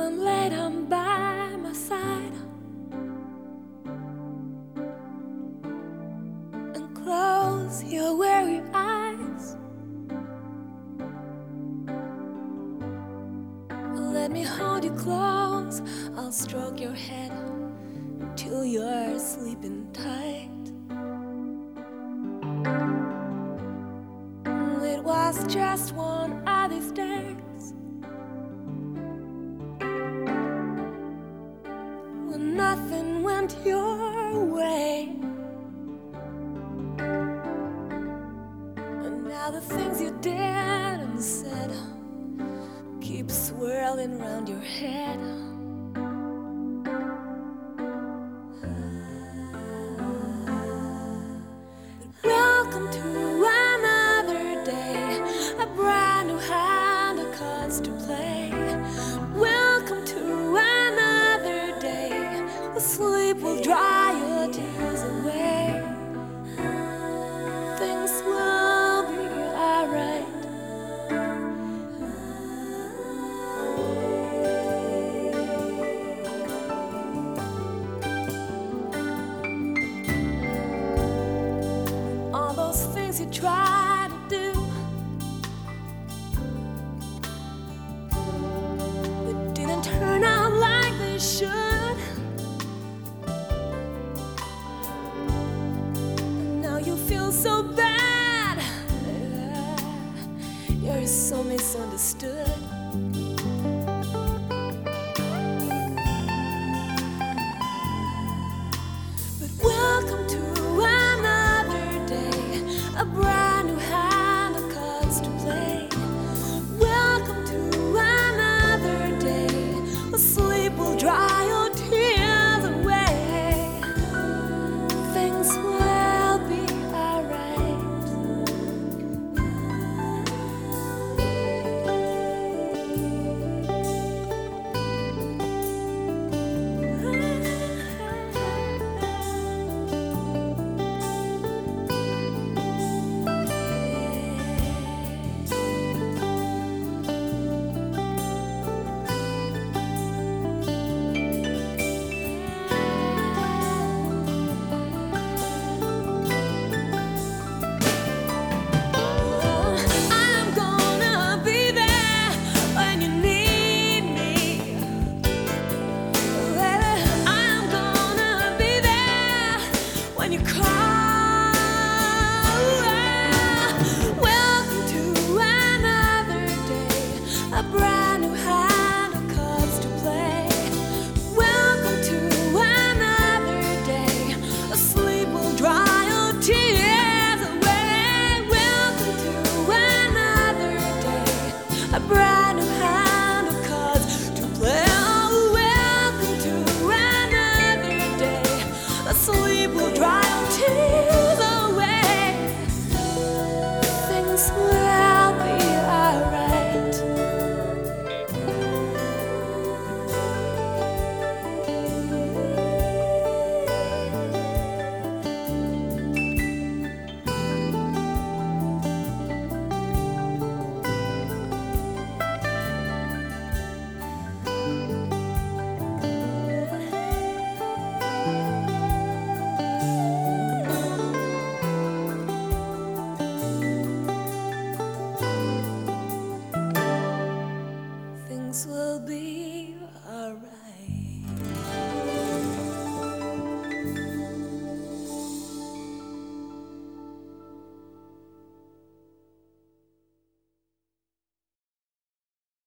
and lay down by my side and close your weary eyes. Let me hold you close, I'll stroke your head till you're sleeping tight. It was just one of these days when nothing went your way, and now the things you did and said keep swirling round your head. Welcome to another day, a brand new hand of cards to play. Welcome to another day, the sleep will dry your tears away. Things will be alright. All those things you try to do, that didn't turn out like they should, and now you feel so bad. You're so misunderstood.